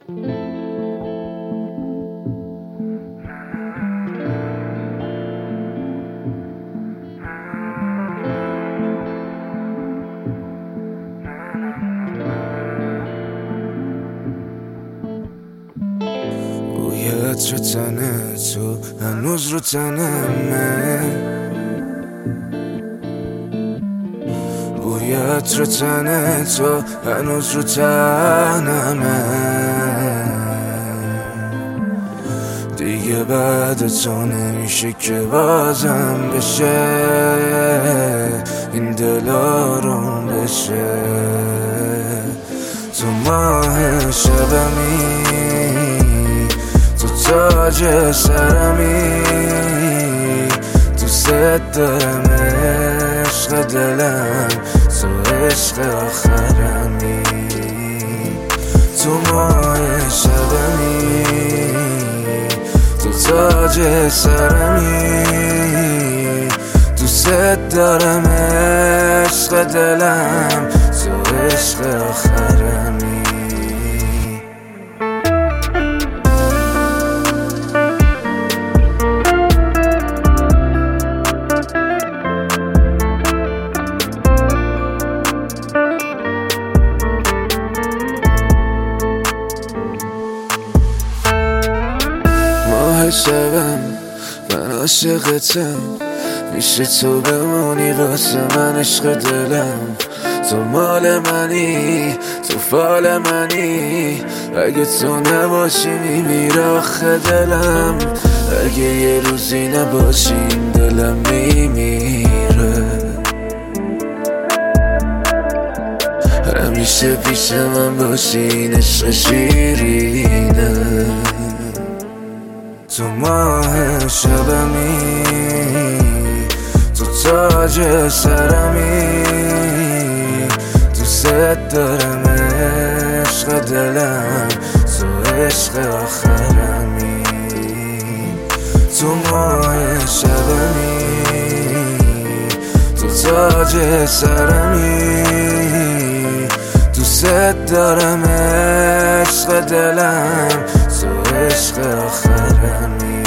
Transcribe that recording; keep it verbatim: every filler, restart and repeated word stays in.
عطر تنه تو هنوز رو تنمه، بوی عطر تنه تو هنوز رو تنمه. دیگه بعد تو نمیشه که بازم بشه این دل آروم بشه. تو ماه شبمی، تو تاج سرمی، تو ست دارم عشق دلم، تو عشق آخرمی. تو ماه شبمی، تو تاج سرمی، تو ست دارم عشق دلم، تو عشق آخرمی. ماه شبم من عاشقتم، میشه تو بمونی واسه من عشق دلم. تو مال منی، تو فال منی، اگه تو نباشی میمیره آخه دلم. اگه یه روزی نباشی این دلم میمیره. همیشه پیش من باشی این عشق شیرینه. تو ماه شبمی، تو تاج سرمی، تو ست دارم عشق دلم، تو عشق آخرمی. تو ماه شبمی، تو تاج سرمی، تو ست دارم عشق دلم، تو عشق آخرمی.